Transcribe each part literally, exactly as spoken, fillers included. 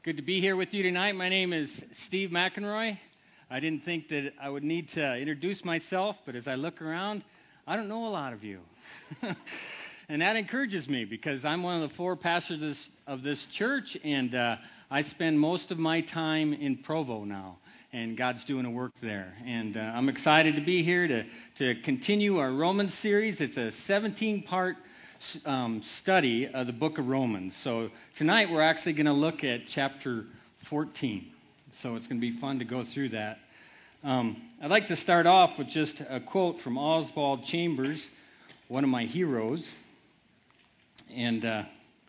Good to be here with you tonight. My name is Steve McEnroy. I didn't think that I would need to introduce myself, but as I look around, I don't know a lot of you. And that encourages me because I'm one of the four pastors of this, of this church, and uh, I spend most of my time in Provo now, and God's doing a work there. And uh, I'm excited to be here to, to continue our Romans series. It's a seventeen-part Um, study of the book of Romans. So tonight we're actually going to look at chapter fourteen. So it's going to be fun to go through that. Um, I'd like to start off with just a quote from Oswald Chambers, one of my heroes. And uh,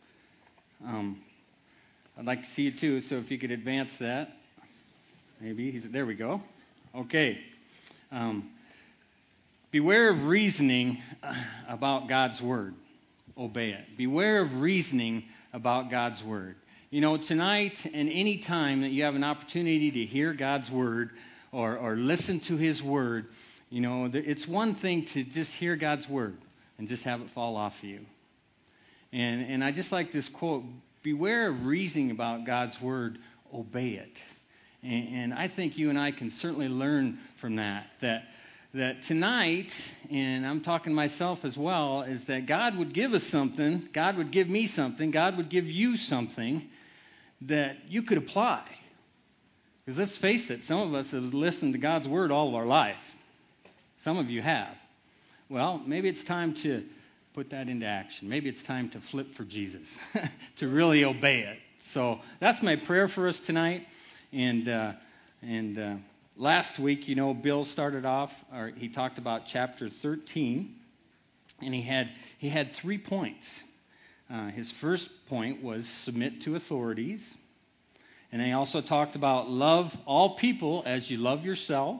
um, I'd like to see you too, so if you could advance that. Maybe. He's, there we go. Okay. Um, beware of reasoning about God's word. Obey it. Beware of reasoning about God's word. You know, tonight and any time that you have an opportunity to hear God's word or, or listen to his word, you know, it's one thing to just hear God's word and just have it fall off of you. And, and I just like this quote, beware of reasoning about God's word, obey it. And, and I think you and I can certainly learn from that, that that tonight, and I'm talking to myself as well, is that God would give us something, God would give me something, God would give you something that you could apply. Because let's face it, some of us have listened to God's word all of our life. Some of you have. Well, maybe it's time to put that into action. Maybe it's time to flip for Jesus, to really obey it. So that's my prayer for us tonight. And, uh, and, uh, Last week, you know, Bill started off, or he talked about chapter thirteen, and he had he had three points. Uh, his first point was submit to authorities, and he also talked about love all people as you love yourself,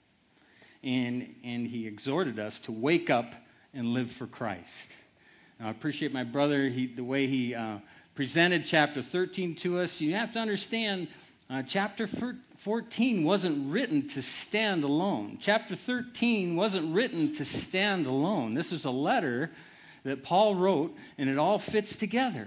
and and he exhorted us to wake up and live for Christ. Now, I appreciate my brother, he, the way he uh, presented chapter thirteen to us. You have to understand, uh, chapter fourteen wasn't written to stand alone. Chapter thirteen wasn't written to stand alone. This is a letter that Paul wrote, and it all fits together.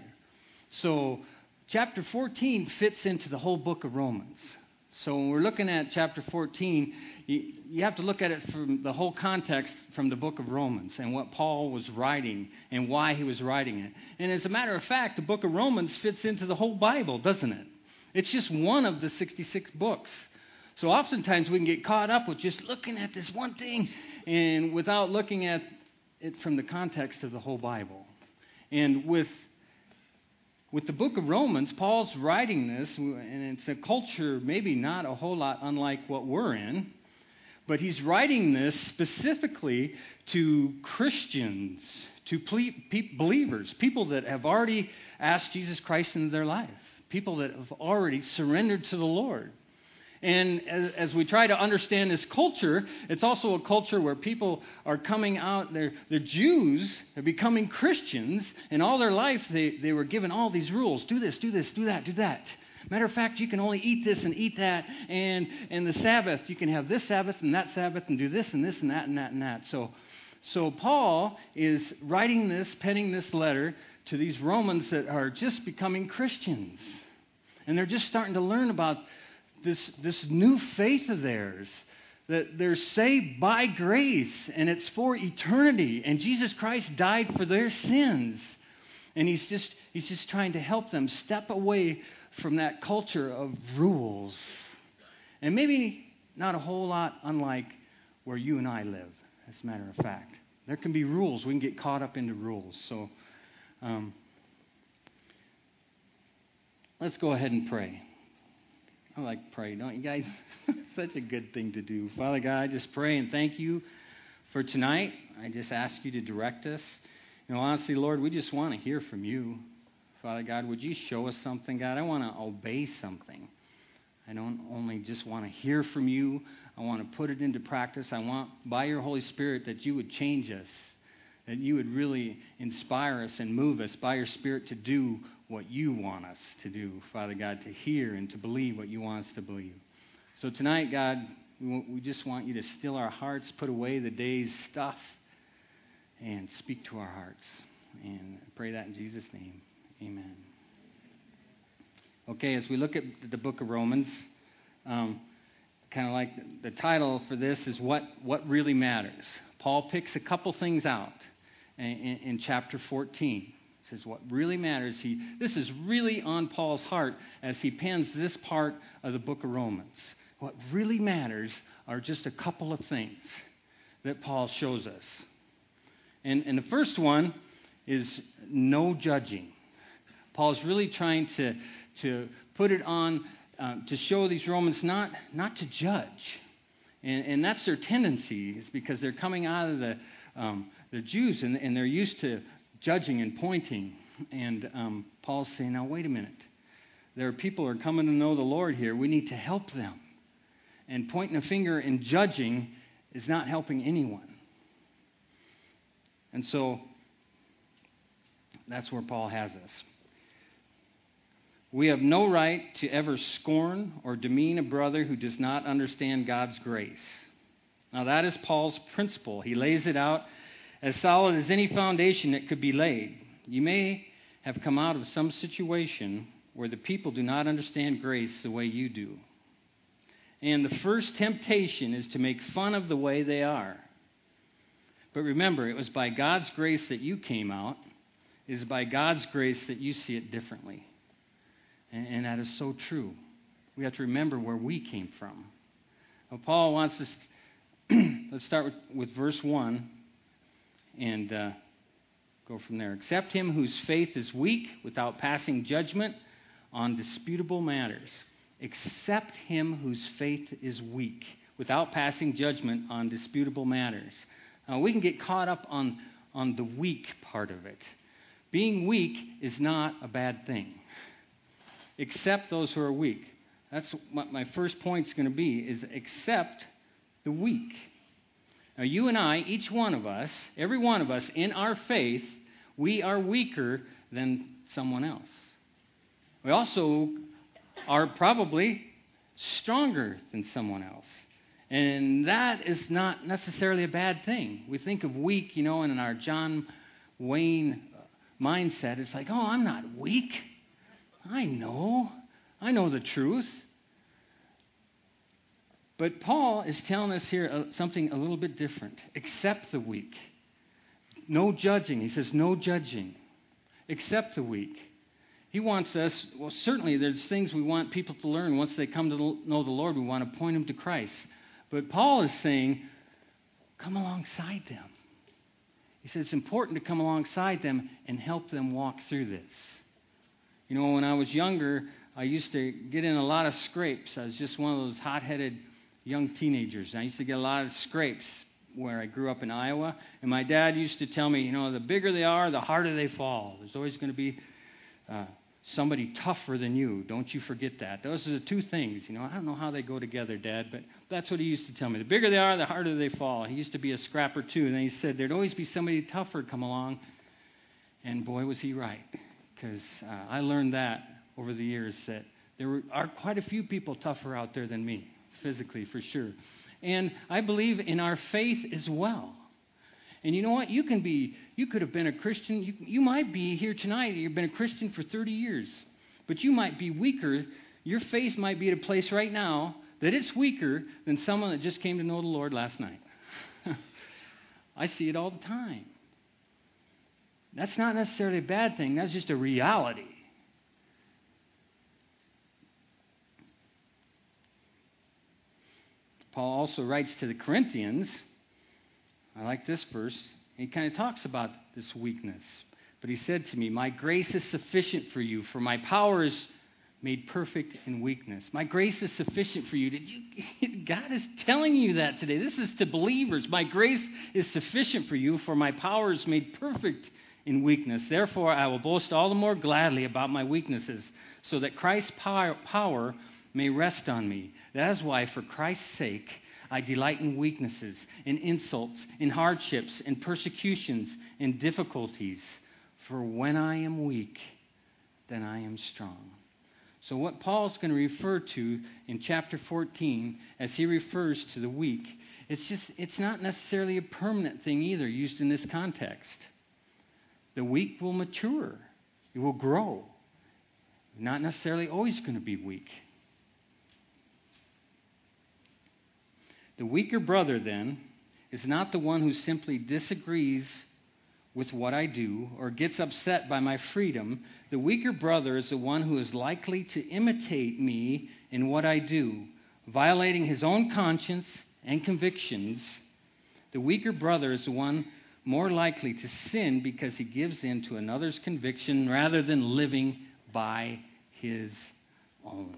So chapter fourteen fits into the whole book of Romans. So when we're looking at chapter fourteen, you, you have to look at it from the whole context from the book of Romans and what Paul was writing and why he was writing it. And as a matter of fact, the book of Romans fits into the whole Bible, doesn't it? It's just one of the sixty-six books. So oftentimes we can get caught up with just looking at this one thing and without looking at it from the context of the whole Bible. And with, with the book of Romans, Paul's writing this, and it's a culture maybe not a whole lot unlike what we're in, but he's writing this specifically to Christians, to ple- pe- believers, people that have already asked Jesus Christ into their life. People that have already surrendered to the Lord. And as, as we try to understand this culture, it's also a culture where people are coming out, they're, they're Jews, they're becoming Christians, and all their life they, they were given all these rules. Do this, do this, do that, do that. Matter of fact, you can only eat this and eat that, and, and the Sabbath, you can have this Sabbath and that Sabbath and do this and this and that and that and that. So, so Paul is writing this, penning this letter to these Romans that are just becoming Christians. And they're just starting to learn about this, this new faith of theirs, that they're saved by grace, and it's for eternity. And Jesus Christ died for their sins. And he's just, he's just trying to help them step away from that culture of rules. And maybe not a whole lot unlike where you and I live, as a matter of fact. There can be rules. We can get caught up into rules. So um, let's go ahead and pray. I like to pray, don't you guys? Such a good thing to do. Father God, I just pray and thank you for tonight. I just ask you to direct us. You know, honestly, Lord, we just want to hear from you. Father God, would you show us something, God? I want to obey something. I don't only just want to hear from you. I want to put it into practice. I want, by your Holy Spirit, that you would change us, that you would really inspire us and move us by your Spirit to do what you want us to do, Father God, to hear and to believe what you want us to believe. So tonight, God, we just want you to still our hearts, put away the day's stuff, and speak to our hearts. And I pray that in Jesus' name. Amen. Okay, as we look at the book of Romans, um, kind of like the title for this is what, what really matters. Paul picks a couple things out in, in, in chapter fourteen. He says what really matters. He, this is really on Paul's heart as he pens this part of the book of Romans. What really matters are just a couple of things that Paul shows us. And, and the first one is no judging. Paul's really trying to, to put it on, uh, to show these Romans not, not to judge. And, and that's their tendency, is because they're coming out of the, um, the Jews, and, and they're used to judging and pointing. And um, Paul's saying, now wait a minute. There are people who are coming to know the Lord here. We need to help them. And pointing a finger and judging is not helping anyone. And so that's where Paul has us. We have no right to ever scorn or demean a brother who does not understand God's grace. Now that is Paul's principle. He lays it out as solid as any foundation that could be laid. You may have come out of some situation where the people do not understand grace the way you do. And the first temptation is to make fun of the way they are. But remember, it was by God's grace that you came out. It is by God's grace that you see it differently. And, and that is so true. We have to remember where we came from. Well, Paul wants us, let's start with, with verse one and uh, go from there. Accept him whose faith is weak without passing judgment on disputable matters. Accept him whose faith is weak without passing judgment on disputable matters. Uh, we can get caught up on, on the weak part of it. Being weak is not a bad thing. Accept those who are weak. That's what my first point is going to be, is accept the weak. Now, you and I, each one of us, every one of us, in our faith, we are weaker than someone else. We also are probably stronger than someone else. And that is not necessarily a bad thing. We think of weak, you know, and in our John Wayne mindset, it's like, oh, I'm not weak. I know. I know the truth. But Paul is telling us here something a little bit different. Accept the weak. No judging. He says no judging. Accept the weak. He wants us, well, certainly there's things we want people to learn. Once they come to know the Lord, we want to point them to Christ. But Paul is saying, come alongside them. He said it's important to come alongside them and help them walk through this. You know, when I was younger, I used to get in a lot of scrapes. I was just one of those hot-headed young teenagers. I used to get a lot of scrapes where I grew up in Iowa. And my dad used to tell me, you know, the bigger they are, the harder they fall. There's always going to be uh, somebody tougher than you. Don't you forget that. Those are the two things. You know, I don't know how they go together, Dad, but that's what he used to tell me. The bigger they are, the harder they fall. He used to be a scrapper, too. And then he said there'd always be somebody tougher come along. And boy, was he right. Because uh, I learned that over the years, that there were, are quite a few people tougher out there than me, physically, for sure. And I believe in our faith as well. And you know what? You can be, you could have been a Christian. You, you might be here tonight. You've been a Christian for thirty years. But you might be weaker. Your faith might be at a place right now that it's weaker than someone that just came to know the Lord last night. I see it all the time. That's not necessarily a bad thing. That's just a reality. Paul also writes to the Corinthians. I like this verse. He kind of talks about this weakness. But he said to me, my grace is sufficient for you, for my power is made perfect in weakness. My grace is sufficient for you. Did you? God is telling you that today. This is to believers. My grace is sufficient for you, for my power is made perfect in weakness. Therefore, I will boast all the more gladly about my weaknesses, so that Christ's power may rest on me. That is why, for Christ's sake, I delight in weaknesses, in insults, in hardships, in persecutions, in difficulties. For when I am weak, then I am strong. So what Paul's going to refer to in chapter fourteen, as he refers to the weak, it's just it's not necessarily a permanent thing either, used in this context. The weak will mature. It will grow. not necessarily always going to be weak. The weaker brother, then, is not the one who simply disagrees with what I do or gets upset by my freedom. The weaker brother is the one who is likely to imitate me in what I do, violating his own conscience and convictions. The weaker brother is the one more likely to sin because he gives in to another's conviction rather than living by his own.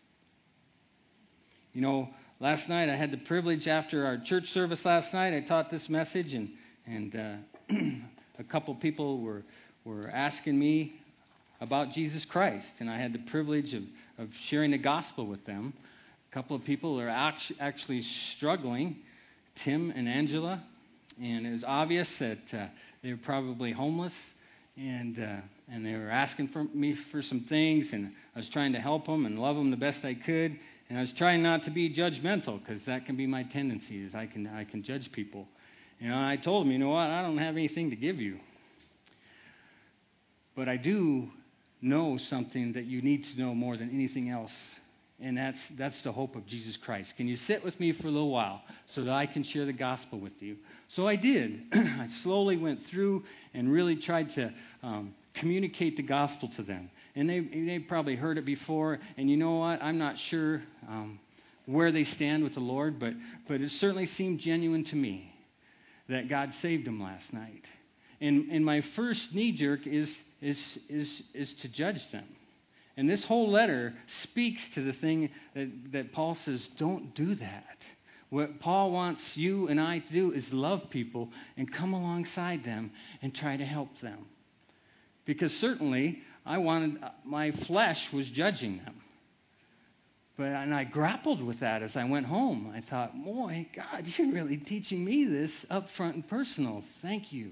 You know, last night I had the privilege, after our church service last night, I taught this message, and and uh, a couple people were were asking me about Jesus Christ, and I had the privilege of, of sharing the gospel with them. A couple of people are act- actually struggling, Tim and Angela, and it was obvious that uh, they were probably homeless, and uh, and they were asking for me for some things, and I was trying to help them and love them the best I could. And I was trying not to be judgmental, because that can be my tendency, is I can I can judge people. You know, I told them, you know what, I don't have anything to give you. But I do know something that you need to know more than anything else, and that's that's the hope of Jesus Christ. Can you sit with me for a little while so that I can share the gospel with you? So I did. I slowly went through and really tried to um, communicate the gospel to them. And they they probably heard it before, and you know what? I'm not sure um, where they stand with the Lord, but but it certainly seemed genuine to me that God saved them last night. And and my first knee jerk is is is is to judge them. And this whole letter speaks to the thing that, that Paul says, don't do that. What Paul wants you and I to do is love people and come alongside them and try to help them. Because certainly I wanted, my flesh was judging them. But and I grappled with that as I went home. I thought, boy, God, you're really teaching me this up front and personal. Thank you.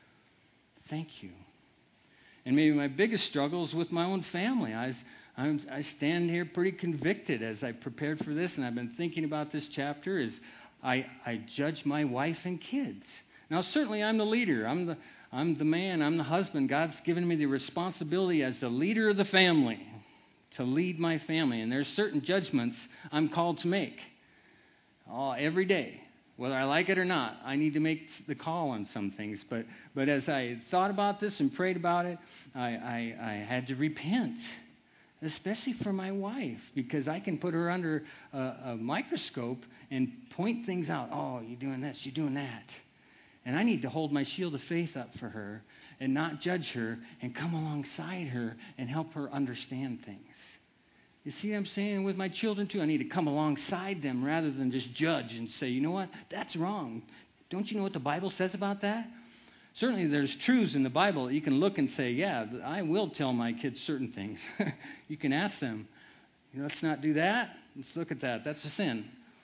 Thank you. And maybe my biggest struggle is with my own family. I, was, I'm, I stand here pretty convicted as I prepared for this, and I've been thinking about this chapter, is I, I judge my wife and kids. Now, certainly I'm the leader. I'm the I'm the man. I'm the husband. God's given me the responsibility as the leader of the family to lead my family. And there's certain judgments I'm called to make oh, every day. Whether I like it or not, I need to make the call on some things. But but as I thought about this and prayed about it, I, I, I had to repent, especially for my wife, because I can put her under a, a microscope and point things out. Oh, you're doing this, you're doing that. And I need to hold my shield of faith up for her and not judge her and come alongside her and help her understand things. You see what I'm saying with my children too? I need to come alongside them rather than just judge and say, you know what, that's wrong. Don't you know what the Bible says about that? Certainly there's truths in the Bible that you can look and say, yeah, I will tell my kids certain things. You can ask them, let's not do that. Let's look at that. That's a sin.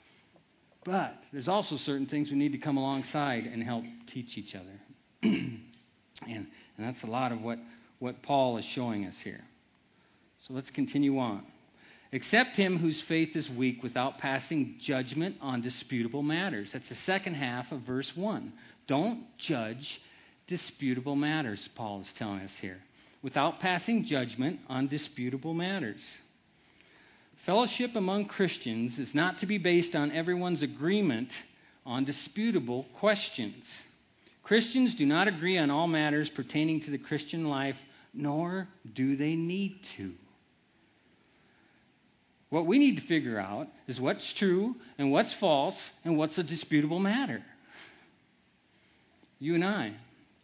But there's also certain things we need to come alongside and help teach each other. and, and that's a lot of what, what Paul is showing us here. So let's continue on. Accept him whose faith is weak without passing judgment on disputable matters. That's the second half of verse one. Don't judge disputable matters, Paul is telling us here. Without passing judgment on disputable matters. Fellowship among Christians is not to be based on everyone's agreement on disputable questions. Christians do not agree on all matters pertaining to the Christian life, nor do they need to. What we need to figure out is what's true and what's false and what's a disputable matter. You and I.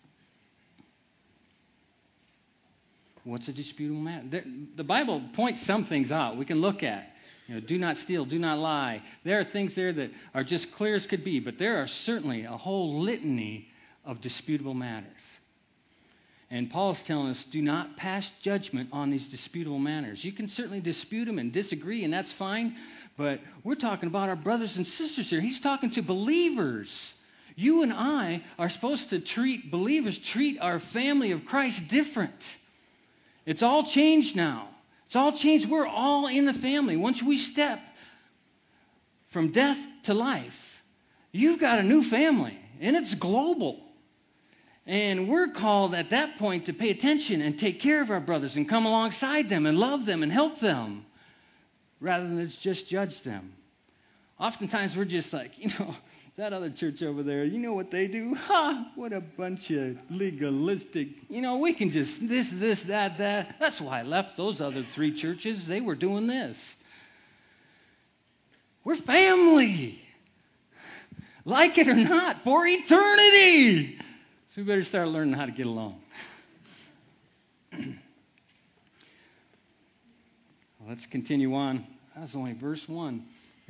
What's a disputable matter? The Bible points some things out we can look at. You know, do not steal, do not lie. There are things there that are just clear as could be, but there are certainly a whole litany of disputable matters. And Paul's telling us, do not pass judgment on these disputable matters. You can certainly dispute them and disagree, and that's fine, but we're talking about our brothers and sisters here. He's talking to believers. You and I are supposed to treat believers, treat our family of Christ different. It's all changed now. It's all changed. We're all in the family. Once we step from death to life, you've got a new family, and it's global. And we're called at that point to pay attention and take care of our brothers and come alongside them and love them and help them rather than just judge them. Oftentimes we're just like, you know, that other church over there, you know what they do? Ha! What a bunch of legalistic, you know, we can just this, this, that, that. That's why I left those other three churches. They were doing this. We're family. Like it or not, for eternity. So we better start learning how to get along. Well, let's continue on. That was only verse one.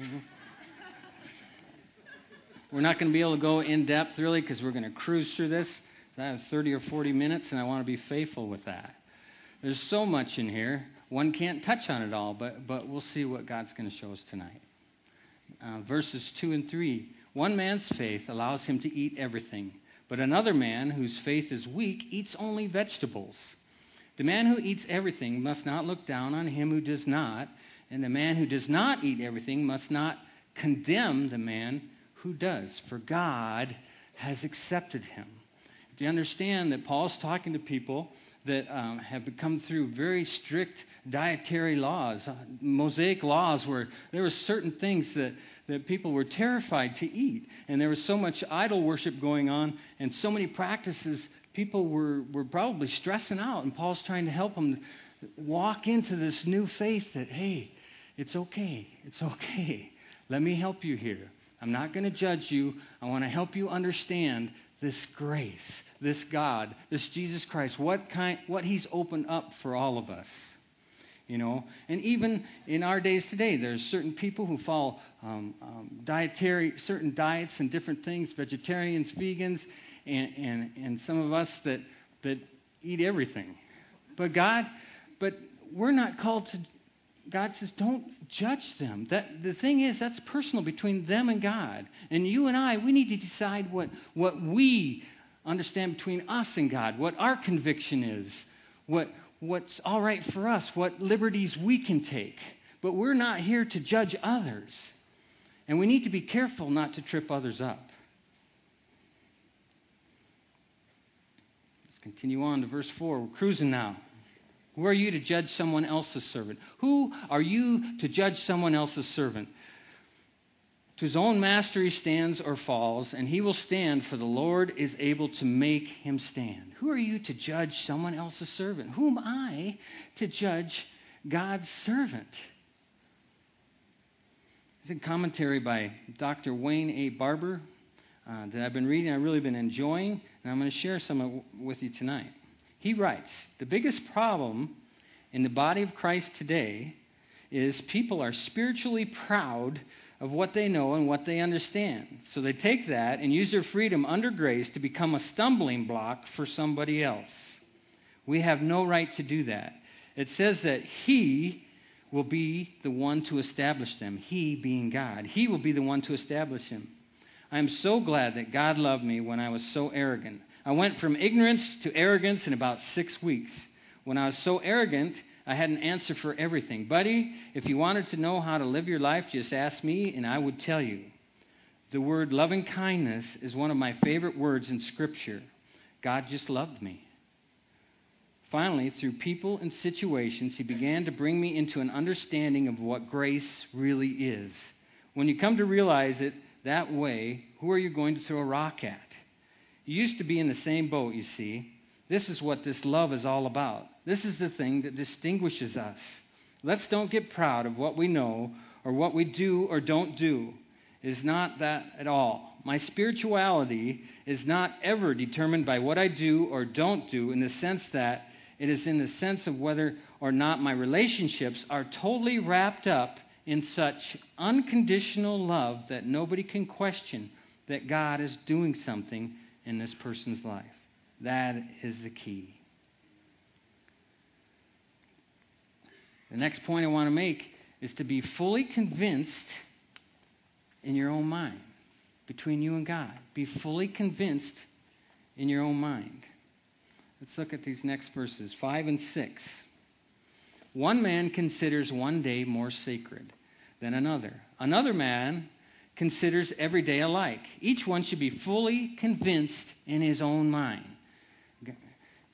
We're not going to be able to go in depth really because we're going to cruise through this. I have thirty or forty minutes and I want to be faithful with that. There's so much in here. One can't touch on it all, but, but we'll see what God's going to show us tonight. Uh, verses two and three. One man's faith allows him to eat everything, but another man whose faith is weak eats only vegetables. The man who eats everything must not look down on him who does not, and the man who does not eat everything must not condemn the man who does, for God has accepted him. Do you understand that Paul's talking to people that um, have come through very strict dietary laws, uh, Mosaic laws, where there were certain things that, that people were terrified to eat. And there was so much idol worship going on and so many practices, people were, were probably stressing out. And Paul's trying to help them walk into this new faith that, hey, it's okay. It's okay. Let me help you here. I'm not going to judge you. I want to help you understand this grace, this God, this Jesus Christ, what kind, what he's opened up for all of us. You know, and even in our days today, there's certain people who follow um, um, dietary, certain diets and different things, vegetarians, vegans, and, and, and some of us that, that eat everything. But God, but we're not called to, God says, don't judge them. That the thing is, that's personal between them and God. And you and I, we need to decide what, what we understand between us and God, what our conviction is, what what's all right for us, what liberties we can take. But we're not here to judge others. And we need to be careful not to trip others up. Let's continue on to verse four. We're cruising now. Who are you to judge someone else's servant? Who are you to judge someone else's servant? To his own master he stands or falls, and he will stand, for the Lord is able to make him stand. Who are you to judge someone else's servant? Who am I to judge God's servant? It's a commentary by Doctor Wayne A. Barber uh, that I've been reading, I've really been enjoying, and I'm going to share some of, with you tonight. He writes, the biggest problem in the body of Christ today is people are spiritually proud of what they know and what they understand. So they take that and use their freedom under grace to become a stumbling block for somebody else. We have no right to do that. It says that He will be the one to establish them. He being God. He will be the one to establish him. I am so glad that God loved me when I was so arrogant. I went from ignorance to arrogance in about six weeks. When I was so arrogant, I had an answer for everything. Buddy, if you wanted to know how to live your life, just ask me and I would tell you. The word loving kindness is one of my favorite words in Scripture. God just loved me. Finally, through people and situations, He began to bring me into an understanding of what grace really is. When you come to realize it that way, who are you going to throw a rock at? You used to be in the same boat, you see. This is what this love is all about. This is the thing that distinguishes us. Let's don't get proud of what we know or what we do or don't do. It is not that at all. My spirituality is not ever determined by what I do or don't do, in the sense that it is in the sense of whether or not my relationships are totally wrapped up in such unconditional love that nobody can question that God is doing something in this person's life. That is the key. The next point I want to make is to be fully convinced in your own mind, between you and God. Be fully convinced in your own mind. Let's look at these next verses, five and six. One man considers one day more sacred than another. Another man considers every day alike. Each one should be fully convinced in his own mind.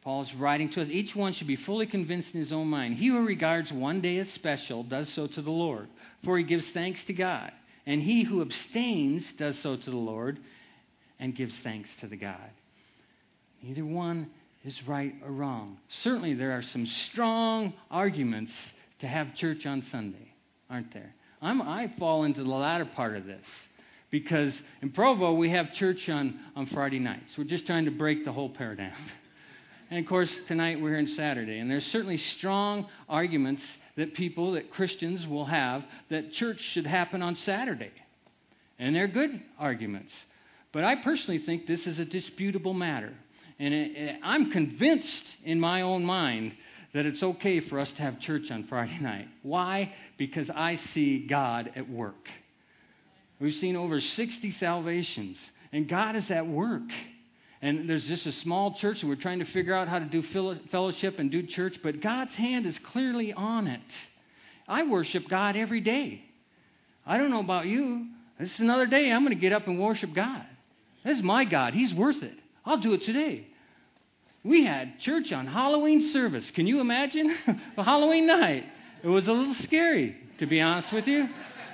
Paul's writing to us, each one should be fully convinced in his own mind. He who regards one day as special does so to the Lord, for he gives thanks to God. And he who abstains does so to the Lord and gives thanks to the God. Neither one is right or wrong. Certainly there are some strong arguments to have church on Sunday, aren't there? I'm, I fall into the latter part of this. Because in Provo, we have church on, on Friday nights. We're just trying to break the whole paradigm. And of course, tonight we're here on Saturday. And there's certainly strong arguments that people, that Christians will have, that church should happen on Saturday. And they're good arguments. But I personally think this is a disputable matter. And it, it, I'm convinced in my own mind that it's okay for us to have church on Friday night. Why? Because I see God at work. We've seen over sixty salvations, and God is at work. And there's just a small church, and we're trying to figure out how to do fellowship and do church, but God's hand is clearly on it. I worship God every day. I don't know about you. This is another day I'm going to get up and worship God. This is my God. He's worth it. I'll do it today. We had church on Halloween service. Can you imagine? A Halloween night. It was a little scary, to be honest with you.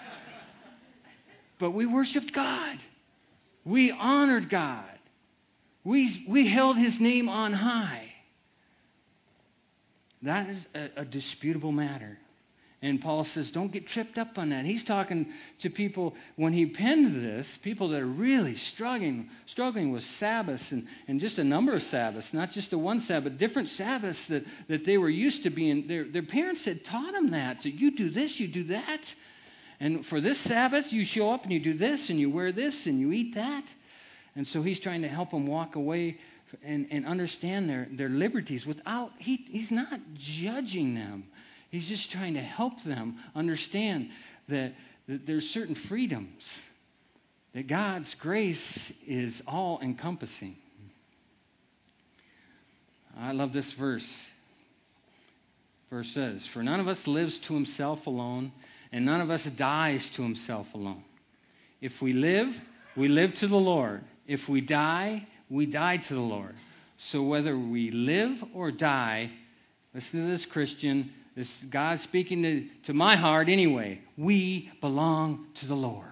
But we worshiped God. We honored God. We, we held His name on high. That is a, a disputable matter. And Paul says, don't get tripped up on that. He's talking to people, when he penned this, people that are really struggling struggling with Sabbaths and, and just a number of Sabbaths, not just a one Sabbath, different Sabbaths that, that they were used to being. Their, their parents had taught them that. So you do this, you do that. And for this Sabbath, you show up and you do this and you wear this and you eat that. And so he's trying to help them walk away and, and understand their, their liberties without, he, he's not judging them. He's just trying to help them understand that, that there's certain freedoms, that God's grace is all-encompassing. I love this verse. Verse says, for none of us lives to himself alone, and none of us dies to himself alone. If we live, we live to the Lord. If we die, we die to the Lord. So whether we live or die, listen to this, Christian, this God speaking to, to my heart anyway, we belong to the Lord.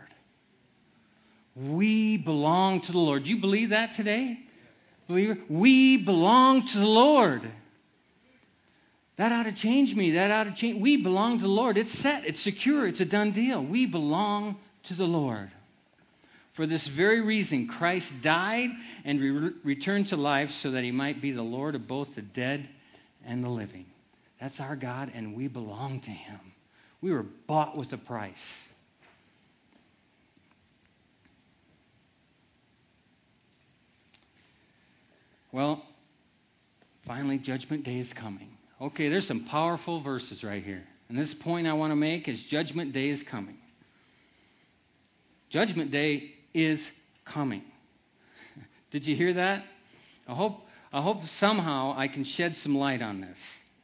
We belong to the Lord. Do you believe that today? Believer? We belong to the Lord. That ought to change me. That ought to change. We belong to the Lord. It's set. It's secure. It's a done deal. We belong to the Lord. For this very reason, Christ died and re- returned to life so that he might be the Lord of both the dead and the living. That's our God, and we belong to him. We were bought with a price. Well, finally, Judgment Day is coming. Okay, there's some powerful verses right here. And this point I want to make is Judgment Day is coming. Judgment Day is coming. Did you hear that? I hope, I hope somehow I can shed some light on this.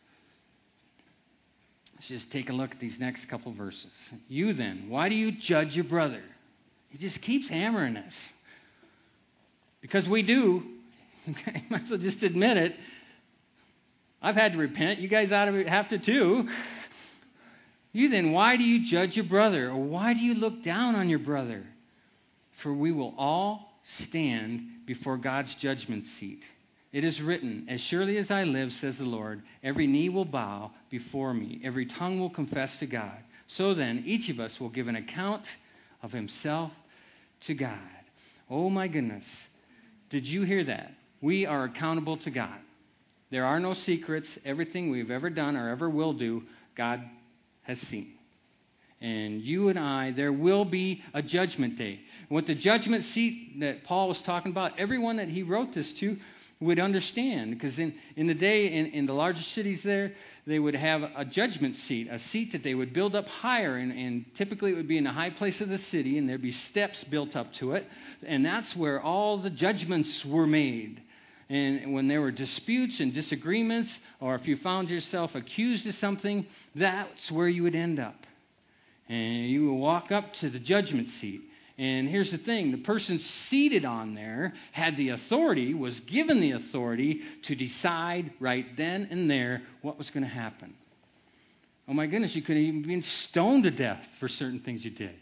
Let's just take a look at these next couple verses. You then, why do you judge your brother? He just keeps hammering us. Because we do. Might as well just admit it. I've had to repent. You guys ought to have to too. You then, why do you judge your brother? Or why do you look down on your brother? For we will all stand before God's judgment seat. It is written, as surely as I live, says the Lord, every knee will bow before me. Every tongue will confess to God. So then, each of us will give an account of himself to God. Oh my goodness. Did you hear that? We are accountable to God. There are no secrets. Everything we've ever done or ever will do, God has seen. And you and I, there will be a judgment day. What the judgment seat that Paul was talking about, everyone that he wrote this to would understand. Because in, in the day, in, in the largest cities there, they would have a judgment seat, a seat that they would build up higher. And, and typically it would be in the high place of the city, and there'd be steps built up to it. And that's where all the judgments were made. And when there were disputes and disagreements, or if you found yourself accused of something, that's where you would end up. And you would walk up to the judgment seat. And here's the thing, the person seated on there had the authority, was given the authority to decide right then and there what was going to happen. Oh my goodness, you could have even been stoned to death for certain things you did.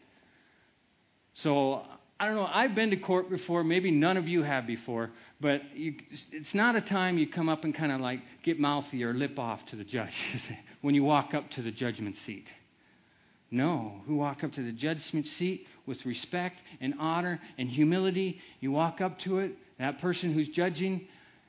So, I don't know, I've been to court before, maybe none of you have before, but you, it's not a time you come up and kind of like get mouthy or lip off to the judge when you walk up to the judgment seat. No, we walk up to the judgment seat with respect and honor and humility. You walk up to it, that person who's judging,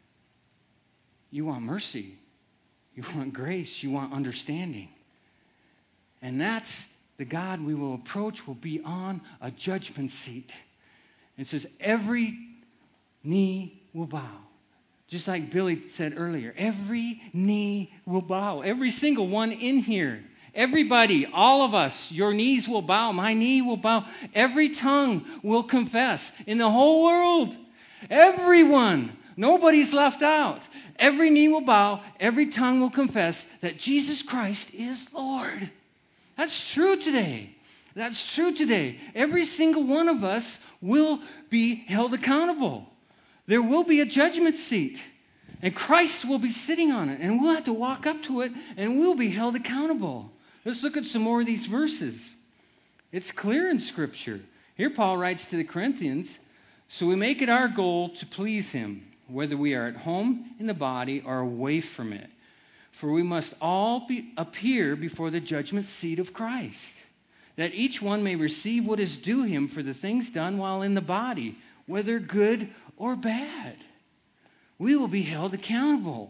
you want mercy, you want grace, you want understanding. And that's the God we will approach will be on a judgment seat. It says every knee will bow. Just like Billy said earlier, every knee will bow. Every single one in here. Everybody, all of us, your knees will bow. My knee will bow. Every tongue will confess in the whole world. Everyone. Nobody's left out. Every knee will bow. Every tongue will confess that Jesus Christ is Lord. That's true today. That's true today. Every single one of us will be held accountable. There will be a judgment seat. And Christ will be sitting on it. And we'll have to walk up to it and we'll be held accountable. Let's look at some more of these verses. It's clear in Scripture. Here Paul writes to the Corinthians, so we make it our goal to please Him, whether we are at home in the body or away from it. For we must all be, appear before the judgment seat of Christ, that each one may receive what is due him for the things done while in the body, whether good or bad. We will be held accountable.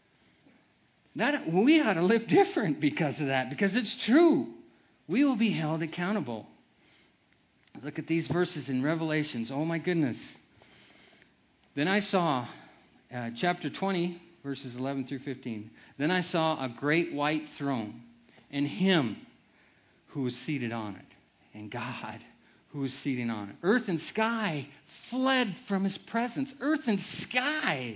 That, we ought to live different because of that, because it's true. We will be held accountable. Look at these verses in Revelations. Oh my goodness. Then I saw, uh, chapter twenty, verses eleven through fifteen. Then I saw a great white throne, and Him who was seated on it, and God who was seated on it. Earth and sky fled from His presence. Earth and sky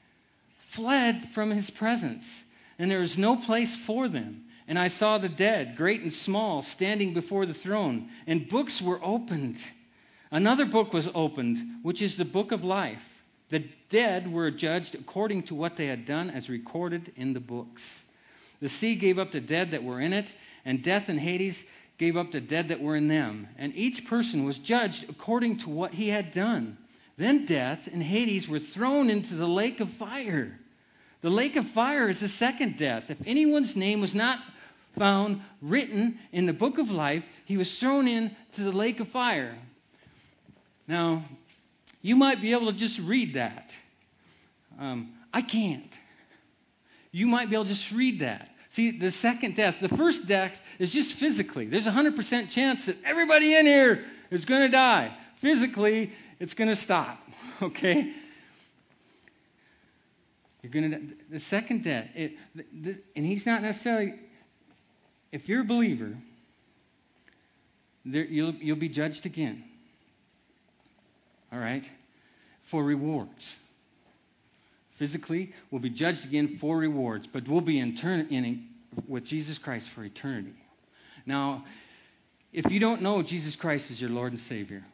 fled from His presence, and there was no place for them. And I saw the dead, great and small, standing before the throne, and books were opened. Another book was opened, which is the book of life. The dead were judged according to what they had done as recorded in the books. The sea gave up the dead that were in it, and death and Hades gave up the dead that were in them. And each person was judged according to what he had done. Then death and Hades were thrown into the lake of fire. The lake of fire is the second death. If anyone's name was not found written in the book of life, he was thrown into the lake of fire. Now, you might be able to just read that. Um, I can't. You might be able to just read that. See, the second death, the first death is just physically. There's a one hundred percent chance that everybody in here is going to die. Physically, it's going to stop. Okay? You're going to the second death, it, the, the, and he's not necessarily. If you're a believer, there, you'll you'll be judged again. All right, for rewards. Physically, we'll be judged again for rewards, but we'll be in turn in with Jesus Christ for eternity. Now, if you don't know Jesus Christ as your Lord and Savior,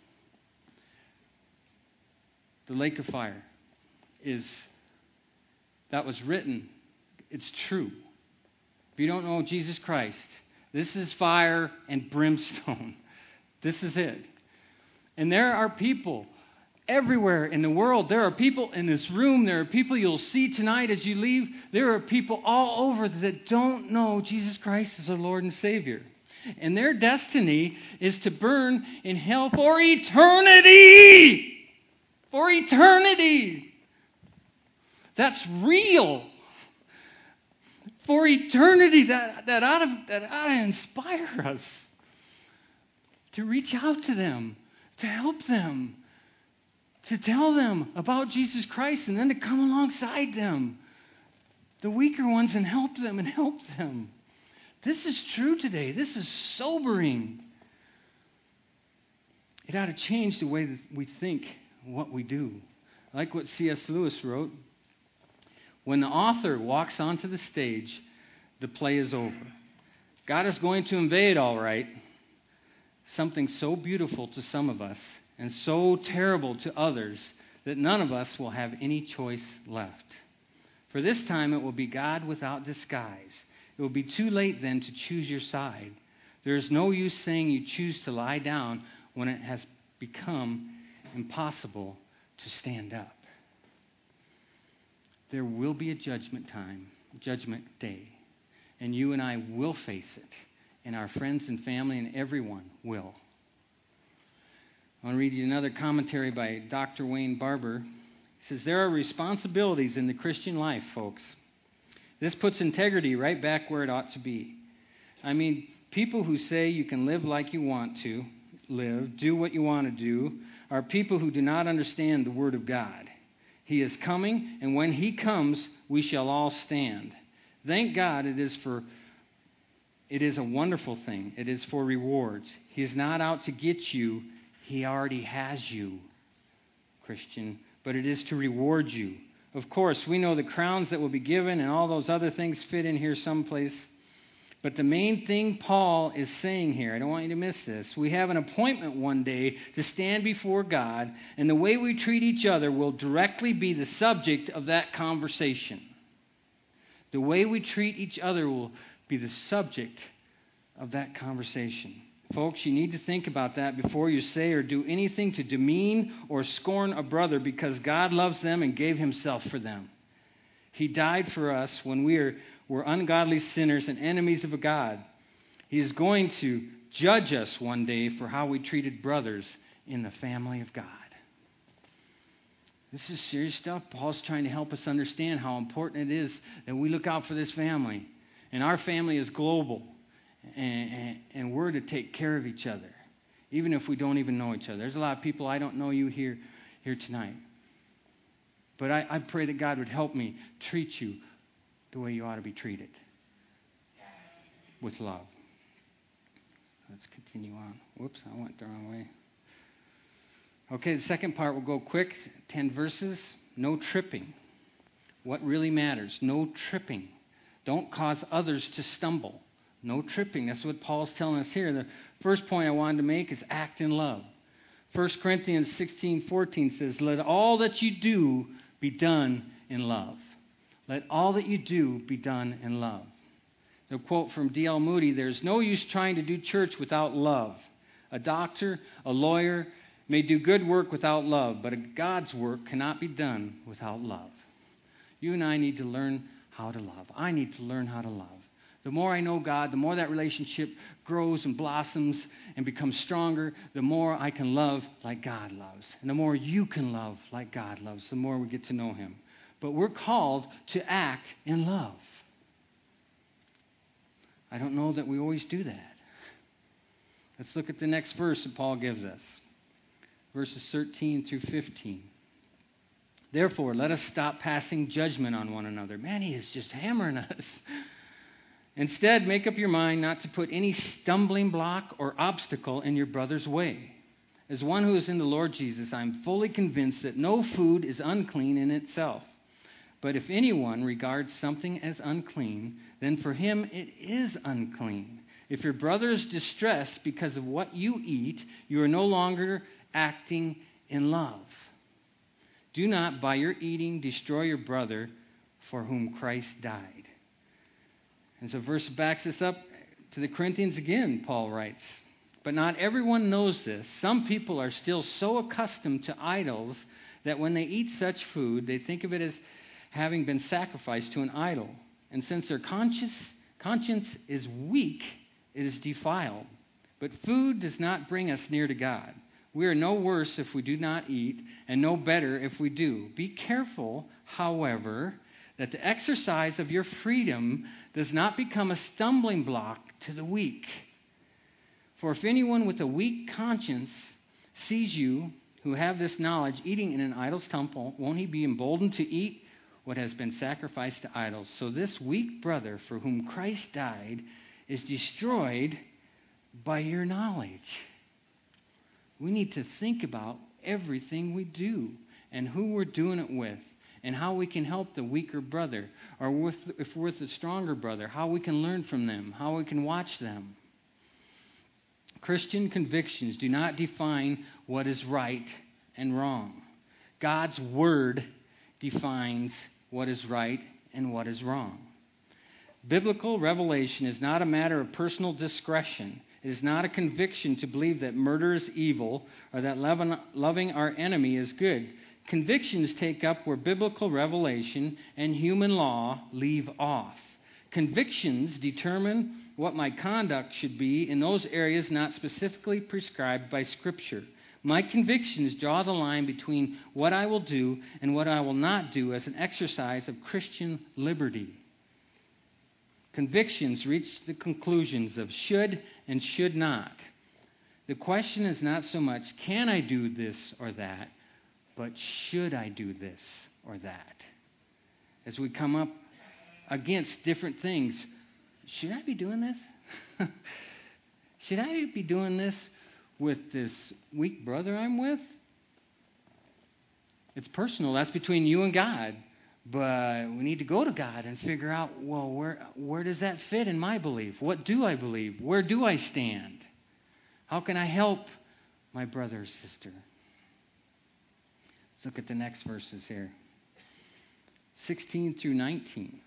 the lake of fire is. That was written. It's true. If you don't know Jesus Christ, this is fire and brimstone. This is it. And there are people everywhere in the world. There are people in this room. There are people you'll see tonight as you leave. There are people all over that don't know Jesus Christ as their Lord and Savior. And their destiny is to burn in hell for eternity. For eternity. That's real. For eternity, that, that, ought to, that ought to inspire us to reach out to them, to help them, to tell them about Jesus Christ, and then to come alongside them, the weaker ones, and help them and help them. This is true today. This is sobering. It ought to change the way that we think, what we do. Like what C S Lewis wrote. When the author walks onto the stage, the play is over. God is going to invade, all right. something so beautiful to some of us and so terrible to others that none of us will have any choice left. For this time it will be God without disguise. It will be too late then to choose your side. There is no use saying you choose to lie down when it has become impossible to stand up. There will be a judgment time, judgment day, and you and I will face it, and our friends and family and everyone will. I want to read you another commentary by Doctor Wayne Barber. He says, there are responsibilities in the Christian life, folks. This puts integrity right back where it ought to be. I mean, people who say you can live like you want to live, do what you want to do, are people who do not understand the Word of God. He is coming, and when He comes, we shall all stand. Thank God it is for it is a wonderful thing. It is for rewards. He is not out to get you. He already has you, Christian. But it is to reward you. Of course, we know the crowns that will be given and all those other things fit in here someplace. But the main thing Paul is saying here, I don't want you to miss this. We have an appointment one day to stand before God, and the way we treat each other will directly be the subject of that conversation. The way we treat each other will be the subject of that conversation. Folks, you need to think about that before you say or do anything to demean or scorn a brother, because God loves them and gave Himself for them. He died for us when we are, were ungodly sinners and enemies of God. He is going to judge us one day for how we treated brothers in the family of God. This is serious stuff. Paul's trying to help us understand how important it is that we look out for this family. And our family is global. And, and, and we're to take care of each other, even if we don't even know each other. There's a lot of people, I don't know you here, here tonight. But I, I pray that God would help me treat you the way you ought to be treated, with love. Let's continue on. Whoops, I went the wrong way. Okay, the second part will go quick. Ten verses. No tripping. What really matters? No tripping. Don't cause others to stumble. No tripping. That's what Paul's telling us here. The first point I wanted to make is act in love. First Corinthians sixteen fourteen says, let all that you do be done in love. Let all that you do be done in love. The quote from D L Moody, there's no use trying to do church without love. A doctor, a lawyer may do good work without love, but God's work cannot be done without love. You and I need to learn how to love. I need to learn how to love. The more I know God, the more that relationship grows and blossoms and becomes stronger, the more I can love like God loves. And the more you can love like God loves, the more we get to know Him. But we're called to act in love. I don't know that we always do that. Let's look at the next verse that Paul gives us. Verses thirteen through fifteen. Therefore, let us stop passing judgment on one another. Man, he is just hammering us. Instead, make up your mind not to put any stumbling block or obstacle in your brother's way. As one who is in the Lord Jesus, I am fully convinced that no food is unclean in itself. But if anyone regards something as unclean, then for him it is unclean. If your brother is distressed because of what you eat, you are no longer acting in love. Do not, by your eating, destroy your brother for whom Christ died. And so verse backs us up to the Corinthians again, Paul writes. But not everyone knows this. Some people are still so accustomed to idols that when they eat such food, they think of it as having been sacrificed to an idol. And since their conscience, conscience is weak, it is defiled. But food does not bring us near to God. We are no worse if we do not eat, and no better if we do. Be careful, however, that the exercise of your freedom does not become a stumbling block to the weak. For if anyone with a weak conscience sees you, who have this knowledge, eating in an idol's temple, won't he be emboldened to eat what has been sacrificed to idols? So this weak brother for whom Christ died is destroyed by your knowledge. We need to think about everything we do and who we're doing it with and how we can help the weaker brother, or with, if we're with a stronger brother, how we can learn from them, how we can watch them. Christian convictions do not define what is right and wrong. God's Word defines what is right and what is wrong. Biblical revelation is not a matter of personal discretion. It is not a conviction to believe that murder is evil or that loving our enemy is good. Convictions take up where biblical revelation and human law leave off. Convictions determine what my conduct should be in those areas not specifically prescribed by Scripture. My convictions draw the line between what I will do and what I will not do as an exercise of Christian liberty. Convictions reach the conclusions of should and should not. The question is not so much, can I do this or that, but should I do this or that? As we come up against different things, should I be doing this? Should I be doing this with this weak brother I'm with? It's personal. That's between you and God. But we need to go to God and figure out, well, where where does that fit in my belief? What do I believe? Where do I stand? How can I help my brother or sister? Let's look at the next verses here. sixteen through nineteen.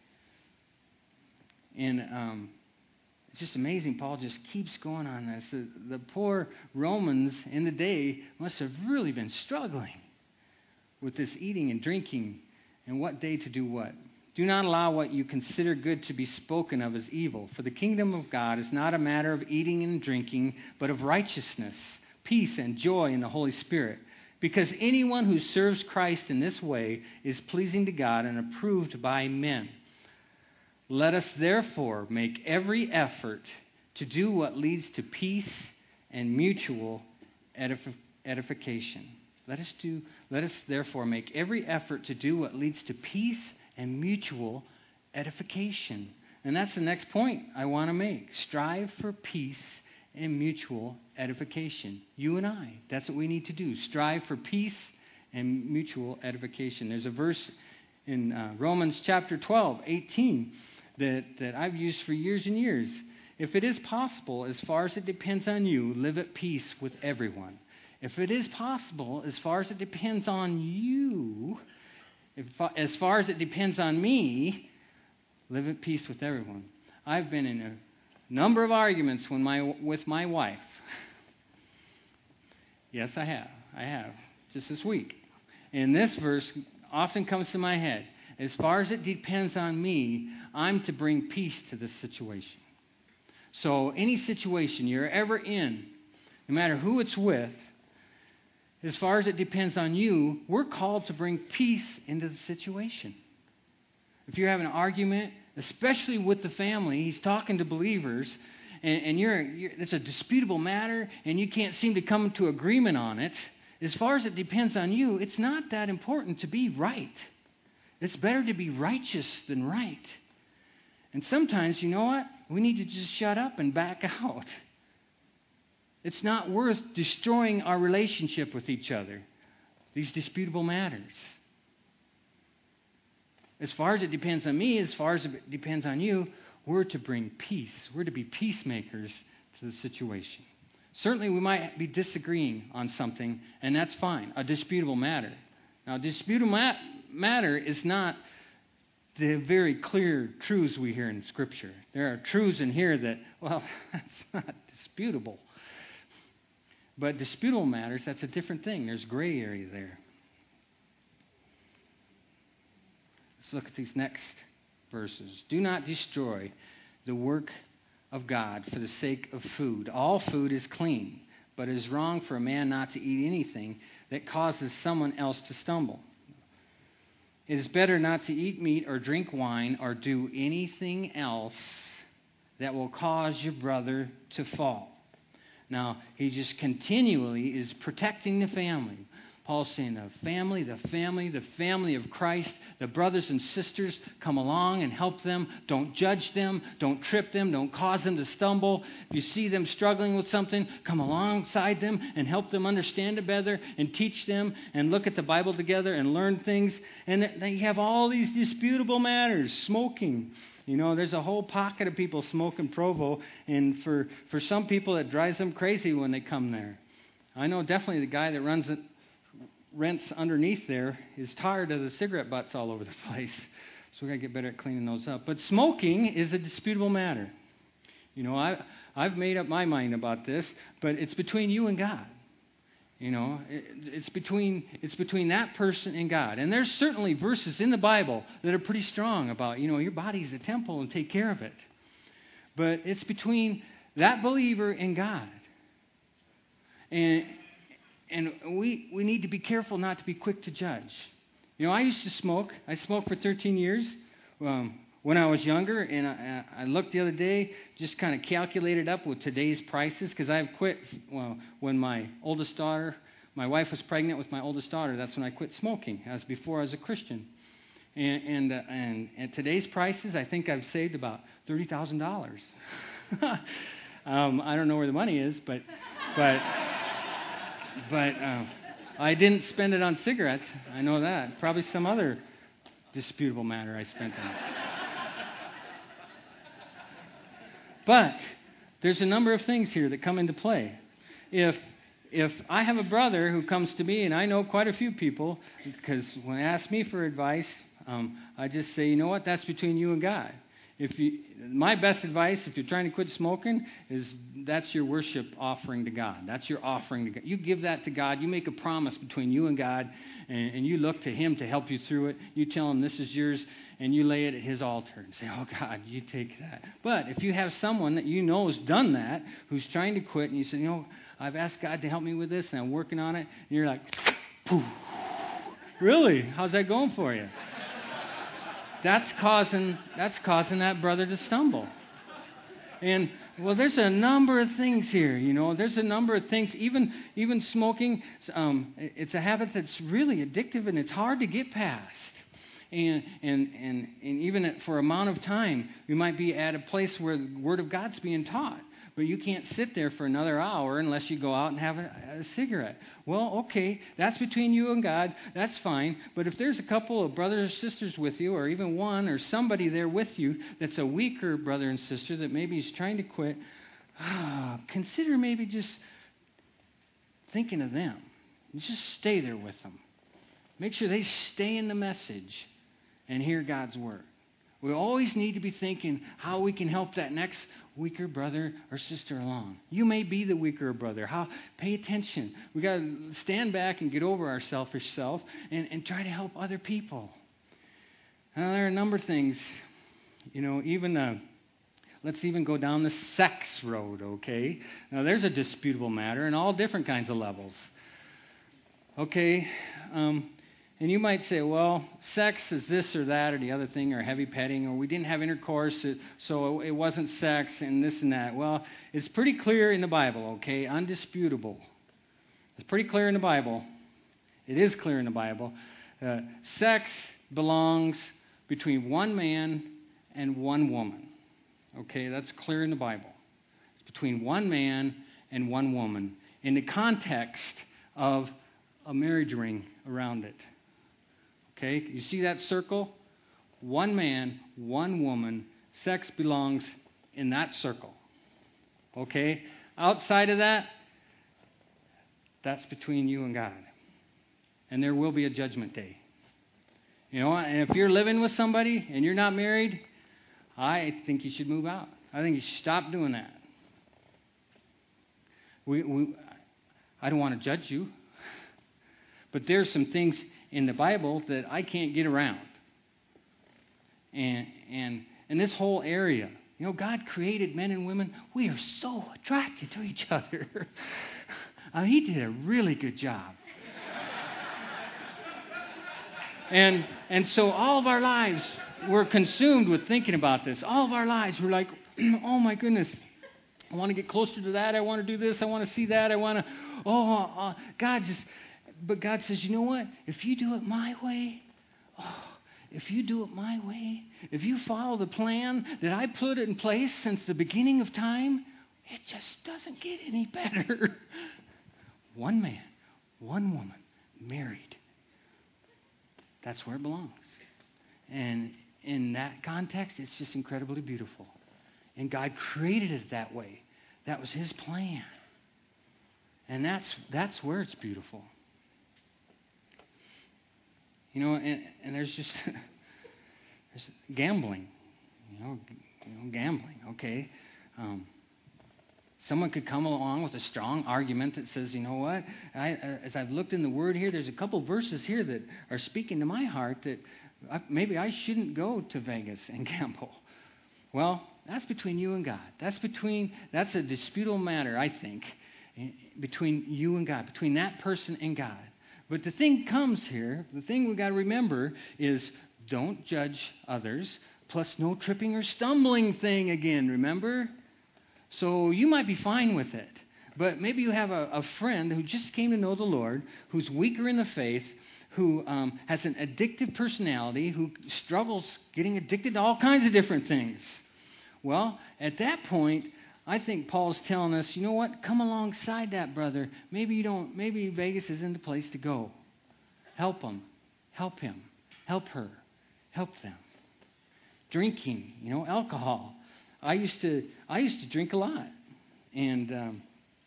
And um, it's just amazing. Paul just keeps going on this. The, the poor Romans in the day must have really been struggling with this eating and drinking and what day to do what. Do not allow what you consider good to be spoken of as evil. For the kingdom of God is not a matter of eating and drinking, but of righteousness, peace, and joy in the Holy Spirit. Because anyone who serves Christ in this way is pleasing to God and approved by men. Let us therefore make every effort to do what leads to peace and mutual edif- edification. Let us do. Let us therefore make every effort to do what leads to peace and mutual edification. And that's the next point I want to make. Strive for peace and mutual edification. You and I. That's what we need to do. Strive for peace and mutual edification. There's a verse in uh, Romans chapter twelve, eighteen that, that I've used for years and years. If it is possible, as far as it depends on you, live at peace with everyone. If it is possible, as far as it depends on you, if, as far as it depends on me, live at peace with everyone. I've been in a number of arguments when my, with my wife. Yes, I have. I have. Just this week. And this verse often comes to my head. As far as it depends on me, I'm to bring peace to this situation. So any situation you're ever in, no matter who it's with, as far as it depends on you, we're called to bring peace into the situation. If you're having an argument, especially with the family, he's talking to believers, and, and you're, you're it's a disputable matter, and you can't seem to come to agreement on it, as far as it depends on you, it's not that important to be right. It's better to be righteous than right. And sometimes, you know what? We need to just shut up and back out. It's not worth destroying our relationship with each other, these disputable matters. As far as it depends on me, as far as it depends on you, we're to bring peace. We're to be peacemakers to the situation. Certainly we might be disagreeing on something, and that's fine, a disputable matter. Now, a disputable ma- matter is not the very clear truths we hear in Scripture. There are truths in here that, well, that's not disputable. But disputable matters, that's a different thing. There's gray area there. Let's look at these next verses. Do not destroy the work of God for the sake of food. All food is clean, but it is wrong for a man not to eat anything that causes someone else to stumble. It is better not to eat meat or drink wine or do anything else that will cause your brother to fall. Now, he just continually is protecting the family. Paul's saying the family, the family, the family of Christ, the brothers and sisters, come along and help them. Don't judge them. Don't trip them. Don't cause them to stumble. If you see them struggling with something, come alongside them and help them understand it better and teach them and look at the Bible together and learn things. And then you have all these disputable matters, smoking You know, there's a whole pocket of people smoking Provo, and for, for some people it drives them crazy when they come there. I know definitely the guy that runs it, rents underneath there is tired of the cigarette butts all over the place. So we got to get better at cleaning those up. But smoking is a disputable matter. You know, I, I've made up my mind about this, but it's between you and God. You know, it, it's between it's between that person and God. And there's certainly verses in the Bible that are pretty strong about, you know, your body's a temple and take care of it. But it's between that believer and God. And and we we need to be careful not to be quick to judge. You know, I used to smoke. I smoked for thirteen years um, when I was younger, and I, I looked the other day, just kind of calculated up with today's prices, because I've quit, well, when my oldest daughter, my wife was pregnant with my oldest daughter, that's when I quit smoking. That was before I was a Christian. And and, uh, and at today's prices, I think I've saved about thirty thousand dollars. um, I don't know where the money is, but but but uh, I didn't spend it on cigarettes. I know that. Probably some other disputable matter I spent on it. But there's a number of things here that come into play. If if I have a brother who comes to me, and I know quite a few people, because when they ask me for advice, um, I just say, you know what, that's between you and God. If you, my best advice, if you're trying to quit smoking, is that's your worship offering to God. That's your offering to God. You give that to God. You make a promise between you and God, and, and you look to Him to help you through it. You tell Him this is yours, and you lay it at His altar and say, oh, God, you take that. But if you have someone that you know has done that, who's trying to quit, and you say, you know, I've asked God to help me with this, and I'm working on it, and you're like, poof. Really? How's that going for you? That's causing that's causing that brother to stumble. And, well, there's a number of things here, you know. There's a number of things. Even even smoking, um, it's a habit that's really addictive, and it's hard to get past. And and and, and even for amount of time, you might be at a place where the Word of God's being taught. But you can't sit there for another hour unless you go out and have a, a cigarette. Well, okay, that's between you and God. That's fine. But if there's a couple of brothers or sisters with you, or even one or somebody there with you that's a weaker brother and sister that maybe is trying to quit, ah, consider maybe just thinking of them. Just stay there with them. Make sure they stay in the message and hear God's word. We always need to be thinking how we can help that next weaker brother or sister along. You may be the weaker brother. How? Pay attention. We got to stand back and get over our selfish self and, and try to help other people. Now, there are a number of things. You know, even uh, let's even go down the sex road, okay? Now, there's a disputable matter in all different kinds of levels. Okay, um... And you might say, well, sex is this or that or the other thing, or heavy petting, or we didn't have intercourse, so it wasn't sex and this and that. Well, it's pretty clear in the Bible, okay? Undisputable. It's pretty clear in the Bible. It is clear in the Bible. Uh, sex belongs between one man and one woman. Okay, that's clear in the Bible. It's between one man and one woman in the context of a marriage ring around it. Okay, you see that circle? One man, one woman. Sex belongs in that circle. Okay? Outside of that, that's between you and God. And there will be a judgment day. You know, and if you're living with somebody and you're not married, I think you should move out. I think you should stop doing that. We, we, I don't want to judge you. But there's some things in the Bible that I can't get around. And and and this whole area, you know, God created men and women. We are so attracted to each other. I mean, He did a really good job. and and so all of our lives we're consumed with thinking about this. All of our lives we're like, oh my goodness, I want to get closer to that. I want to do this. I want to see that. I want to. Oh, uh, God just. But God says, you know what? If you do it my way, oh, if you do it my way, if you follow the plan that I put in place since the beginning of time, it just doesn't get any better. One man, one woman, married. That's where it belongs. And in that context, it's just incredibly beautiful. And God created it that way. That was his plan. And that's that's where it's beautiful. You know, and, and there's just there's gambling. You know, you know gambling, okay? Um, someone could come along with a strong argument that says, you know what, I, as I've looked in the Word here, there's a couple verses here that are speaking to my heart that I, maybe I shouldn't go to Vegas and gamble. Well, that's between you and God. That's between, that's a disputable matter, I think, between you and God, between that person and God. But the thing comes here, the thing we've got to remember is don't judge others, plus no tripping or stumbling thing again, remember? So you might be fine with it. But maybe you have a, a friend who just came to know the Lord, who's weaker in the faith, who um, has an addictive personality, who struggles getting addicted to all kinds of different things. Well, at that point, I think Paul's telling us, you know what? Come alongside that brother. Maybe you don't. Maybe Vegas isn't the place to go. Help him. Help him. Help her. Help them. Drinking, you know, alcohol. I used to. I used to drink a lot, and um,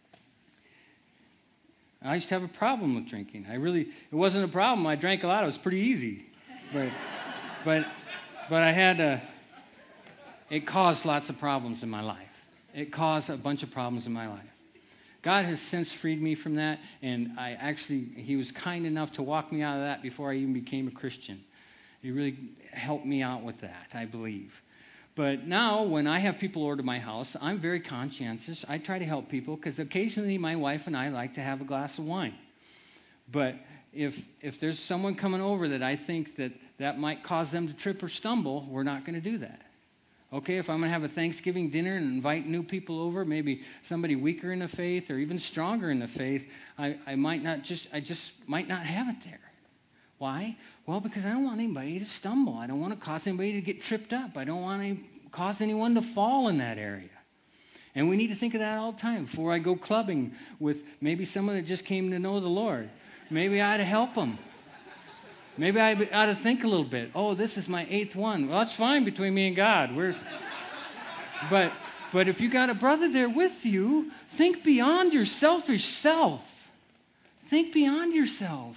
I used to have a problem with drinking. I really. It wasn't a problem. I drank a lot. It was pretty easy, but but but I had a. It caused lots of problems in my life. It caused a bunch of problems in my life. God has since freed me from that, and I actually, he was kind enough to walk me out of that before I even became a Christian. He really helped me out with that, I believe. But now, when I have people over to my house, I'm very conscientious. I try to help people, because occasionally my wife and I like to have a glass of wine. But if if there's someone coming over that I think that that might cause them to trip or stumble, we're not going to do that. Okay, if I'm going to have a Thanksgiving dinner and invite new people over, maybe somebody weaker in the faith or even stronger in the faith, I, I might not just, I just might not have it there. Why? Well, because I don't want anybody to stumble. I don't want to cause anybody to get tripped up. I don't want to cause anyone to fall in that area. And we need to think of that all the time. Before I go clubbing with maybe someone that just came to know the Lord, maybe I ought to help them. Maybe I ought to think a little bit. Oh, this is my eighth one. Well, that's fine between me and God. We're, but but if you got a brother there with you, think beyond your selfish self. Think beyond yourself.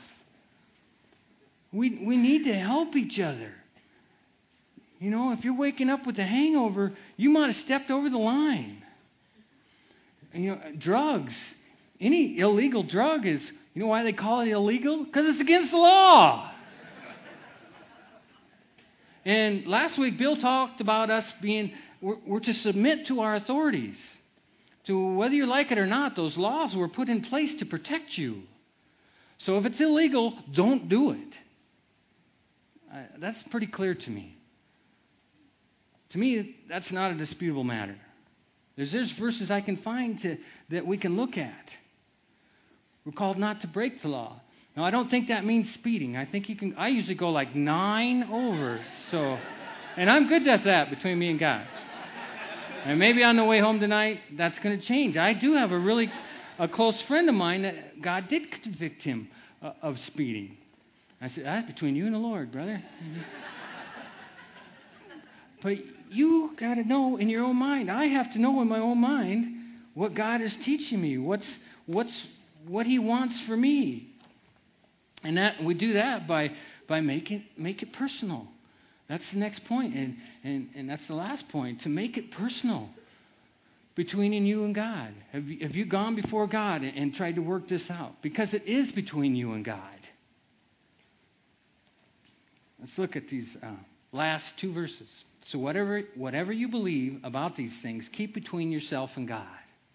We we need to help each other. You know, if you're waking up with a hangover, you might have stepped over the line. You know, drugs. Any illegal drug is, you know why they call it illegal? Because it's against the law. And last week, Bill talked about us being, we're, we're to submit to our authorities. To whether you like it or not, those laws were put in place to protect you. So if it's illegal, don't do it. Uh, that's pretty clear to me. To me, that's not a disputable matter. There's, there's verses I can find to, that we can look at. We're called not to break the law. Now, I don't think that means speeding. I think you can. I usually go like nine over. So, and I'm good at that between me and God. And maybe on the way home tonight, that's going to change. I do have a really a close friend of mine that God did convict him uh, of speeding. I said, that's between you and the Lord, brother. But you got to know in your own mind. I have to know in my own mind what God is teaching me. What's what's what He wants for me. And that we do that by by making make it personal. That's the next point, and, and and that's the last point, to make it personal between you and God. Have you, have you gone before God and, and tried to work this out? Because it is between you and God. Let's look at these uh, last two verses. So whatever whatever you believe about these things, keep between yourself and God.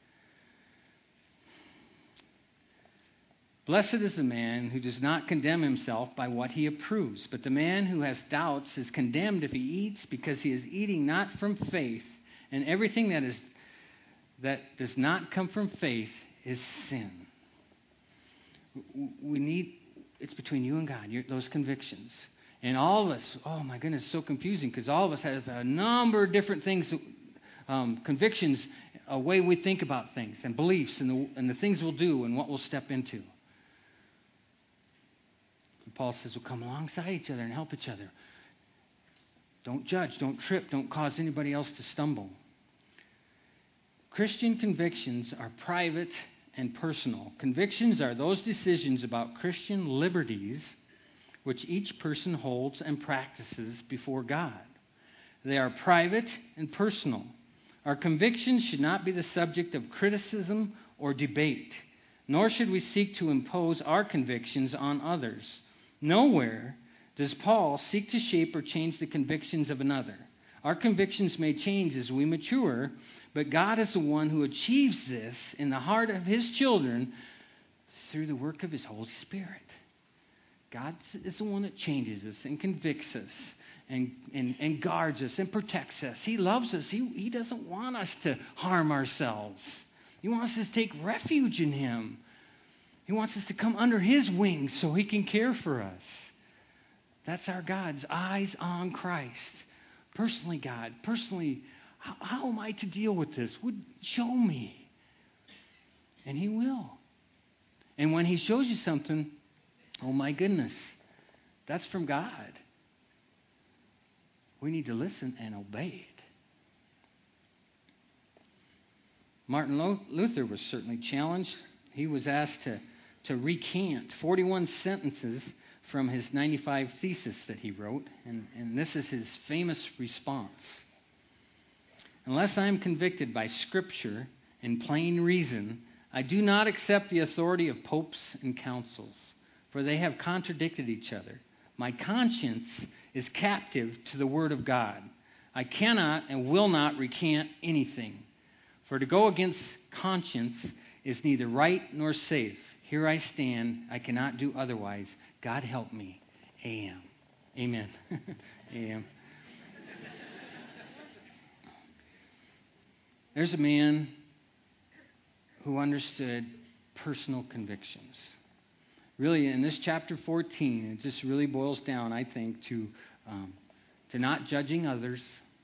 Blessed is the man who does not condemn himself by what he approves, but the man who has doubts is condemned if he eats, because he is eating not from faith, and everything that is that does not come from faith is sin. We need, it's between you and God, your, those convictions. And all of us, oh my goodness, so confusing, because all of us have a number of different things, um, convictions, a way we think about things, and beliefs, and the, and the things we'll do, and what we'll step into. Paul says we'll come alongside each other and help each other. Don't judge, don't trip, don't cause anybody else to stumble. Christian convictions are private and personal. Convictions are those decisions about Christian liberties which each person holds and practices before God. They are private and personal. Our convictions should not be the subject of criticism or debate, nor should we seek to impose our convictions on others. Nowhere does Paul seek to shape or change the convictions of another. Our convictions may change as we mature, but God is the one who achieves this in the heart of His children through the work of His Holy Spirit. God is the one that changes us and convicts us and, and, and guards us and protects us. He loves us. He, he doesn't want us to harm ourselves. He wants us to take refuge in Him. He wants us to come under His wings so He can care for us. That's our God's eyes on Christ. Personally, God, personally, how, how am I to deal with this? Would show me. And He will. And when He shows you something, oh my goodness, that's from God. We need to listen and obey it. Martin Luther was certainly challenged. He was asked to, to recant forty-one sentences from his ninety-five thesis that he wrote, and, and this is his famous response. Unless I am convicted by Scripture and plain reason, I do not accept the authority of popes and councils, for they have contradicted each other. My conscience is captive to the Word of God. I cannot and will not recant anything. For to go against conscience is neither right nor safe. Here I stand. I cannot do otherwise. God help me. A M Amen. A M There's a man who understood personal convictions. Really, in this chapter fourteen, it just really boils down, I think, to, um, to not judging others,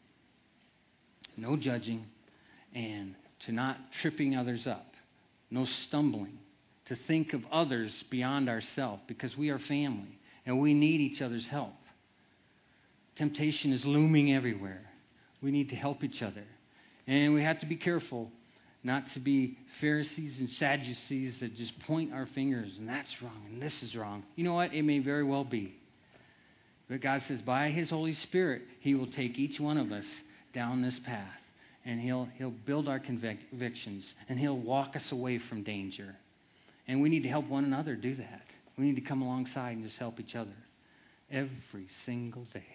no judging, and to not tripping others up, no stumbling, to think of others beyond ourselves, because we are family and we need each other's help. Temptation is looming everywhere. We need to help each other. And we have to be careful not to be Pharisees and Sadducees that just point our fingers, and that's wrong, and this is wrong. You know what? It may very well be. But God says, by His Holy Spirit, He will take each one of us down this path, and He'll, he'll build our convictions, and He'll walk us away from danger. And we need to help one another do that. We need to come alongside and just help each other every single day.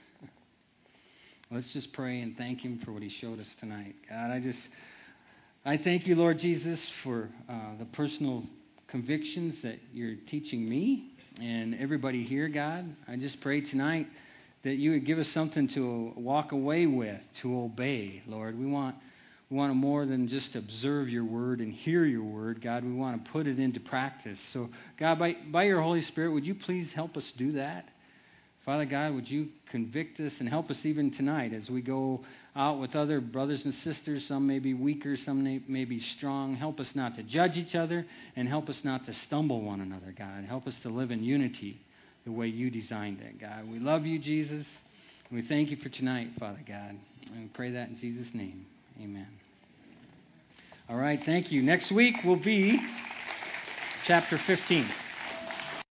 Let's just pray and thank Him for what He showed us tonight. God, I just... I thank you, Lord Jesus, for uh, the personal convictions that you're teaching me and everybody here, God. I just pray tonight that you would give us something to walk away with, to obey, Lord. We want we want to more than just observe your word and hear your word, God. We want to put it into practice. So, God, by, by your Holy Spirit, would you please help us do that? Father God, would you convict us and help us even tonight as we go out with other brothers and sisters. Some may be weaker, some may, may be strong. Help us not to judge each other, and help us not to stumble one another, God. Help us to live in unity the way you designed it, God. We love you, Jesus. And we thank you for tonight, Father God. And we pray that in Jesus' name. Amen. All right, thank you. Next week will be chapter fifteen.